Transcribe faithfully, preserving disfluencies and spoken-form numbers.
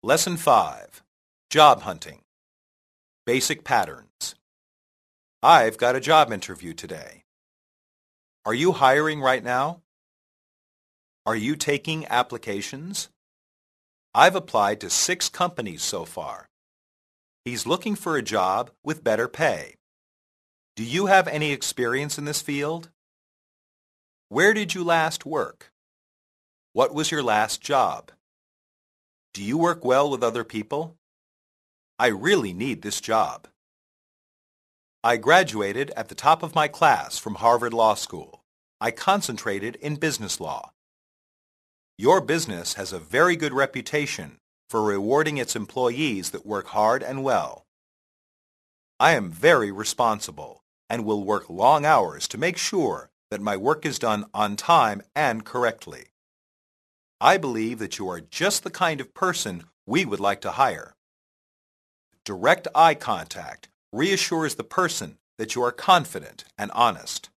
Lesson five. Job Hunting. Basic Patterns. I've got a job interview today. Are you hiring right now? Are you taking applications? I've applied to six companies so far. He's looking for a job with better pay. Do you have any experience in this field? Where did you last work? What was your last job? Do you work well with other people? I really need this job. I graduated at the top of my class from Harvard Law School. I concentrated in business law. Your business has a very good reputation for rewarding its employees that work hard and well. I am very responsible and will work long hours to make sure that my work is done on time and correctly. I believe that you are just the kind of person we would like to hire. Direct eye contact reassures the person that you are confident and honest.